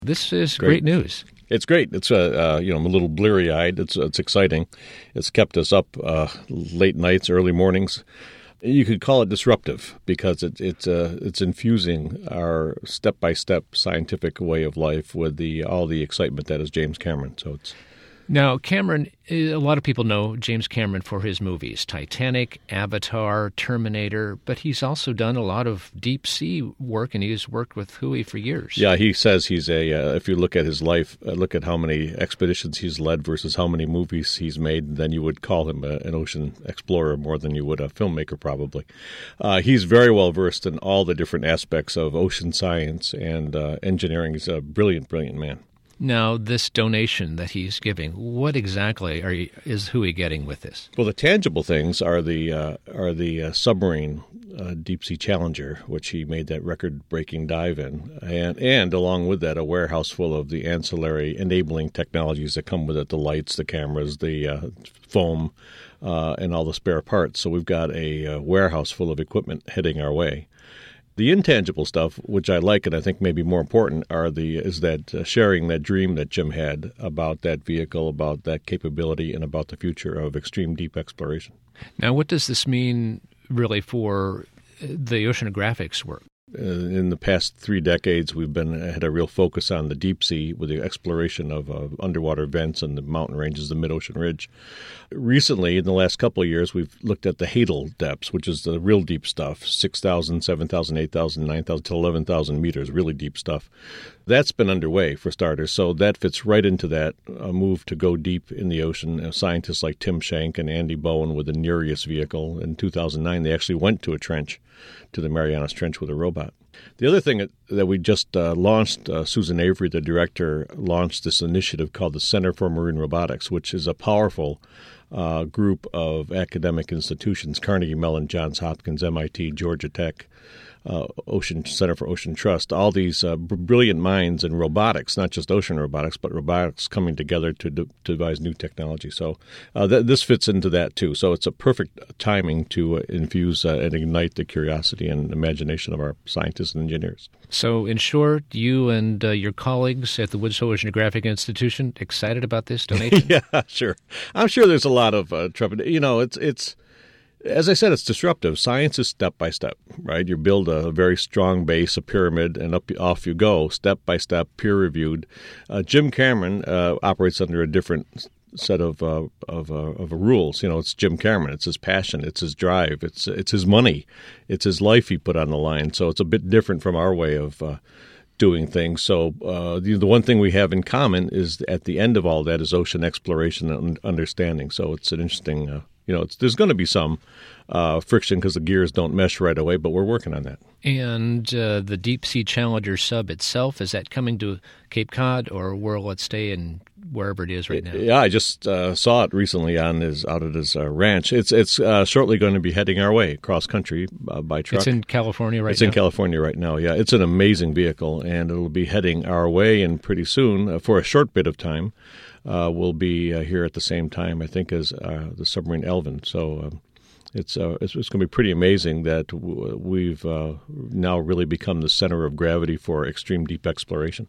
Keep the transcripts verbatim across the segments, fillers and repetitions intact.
This is Great. great news. It's great. It's uh, uh, you know, I'm a little bleary-eyed. It's it's exciting. It's kept us up uh, late nights, early mornings. You could call it disruptive because it, it, uh, it's infusing our step-by-step scientific way of life with the all the excitement that is James Cameron. So it's Now, Cameron, a lot of people know James Cameron for his movies, Titanic, Avatar, Terminator, but he's also done a lot of deep-sea work, and he's worked with Hui for years. Yeah, he says he's a, uh, if you look at his life, uh, look at how many expeditions he's led versus how many movies he's made, then you would call him a, an ocean explorer more than you would a filmmaker, probably. Uh, he's very well versed in all the different aspects of ocean science and uh, engineering. He's a brilliant, brilliant man. Now, this donation that he's giving, what exactly are you, is Hui getting with this? Well, the tangible things are the uh, are the uh, submarine uh, Deep Sea Challenger, which he made that record-breaking dive in, and and along with that, a warehouse full of the ancillary enabling technologies that come with it: the lights, the cameras, the uh, foam, uh, and all the spare parts. So we've got a uh, warehouse full of equipment heading our way. The intangible stuff, which I like and I think may be more important, are the is that uh, sharing that dream that Jim had about that vehicle, about that capability, and about the future of extreme deep exploration. Now, what does this mean really for the oceanographics work? Uh, in the past three decades, we've been had a real focus on the deep sea with the exploration of uh, underwater vents and the mountain ranges, the mid-ocean ridge. Recently, in the last couple of years, we've looked at the Hadal depths, which is the real deep stuff, six thousand, seven thousand, eight thousand, nine thousand to eleven thousand meters, really deep stuff. That's been underway, for starters, so that fits right into that uh, move to go deep in the ocean. Uh, scientists like Tim Shank and Andy Bowen with the Nereus vehicle in two thousand nine, they actually went to a trench, to the Marianas Trench with a robot. The other thing that, that we just uh, launched, uh, Susan Avery, the director, launched this initiative called the Center for Marine Robotics, which is a powerful uh, group of academic institutions, Carnegie Mellon, Johns Hopkins, M I T, Georgia Tech, uh, Ocean Center for Ocean Trust, all these uh, br- brilliant minds in robotics, not just ocean robotics, but robotics coming together to, de- to devise new technology. So uh, th- this fits into that, too. So it's a perfect timing to uh, infuse uh, and ignite the curiosity and imagination of our scientists and engineers. So, in short, you and uh, your colleagues at the Woods Hole Oceanographic Institution excited about this donation? Yeah, sure. I'm sure there's a lot of uh, trepidation. You know, it's it's as I said, it's disruptive. Science is step by step, right? You build a very strong base, a pyramid, and up off you go, step by step, peer reviewed. Uh, Jim Cameron uh, operates under a different set of uh, of, uh, of rules. You know, it's Jim Cameron. It's his passion. It's his drive. It's it's his money. It's his life he put on the line. So it's a bit different from our way of uh, doing things. So uh, the, the one thing we have in common is at the end of all that is ocean exploration and understanding. So it's an interesting, uh, you know, it's, there's going to be some uh, friction because the gears don't mesh right away, but we're working on that. And uh, the Deep Sea Challenger sub itself, is that coming to Cape Cod, or will it stay in wherever it is right now? Yeah, I just uh, saw it recently on his out at his uh, ranch. It's it's uh, shortly going to be heading our way cross country uh, by truck. It's in California right it's now? It's in California right now, yeah. It's an amazing vehicle, and it'll be heading our way, and pretty soon, uh, for a short bit of time, uh, we'll be uh, here at the same time, I think, as uh, the submarine Elvin. So uh, it's, uh, it's it's going to be pretty amazing that w- we've uh, now really become the center of gravity for extreme deep exploration.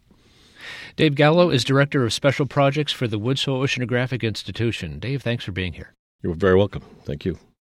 Dave Gallo is Director of Special Projects for the Woods Hole Oceanographic Institution. Dave, thanks for being here. You're very welcome. Thank you.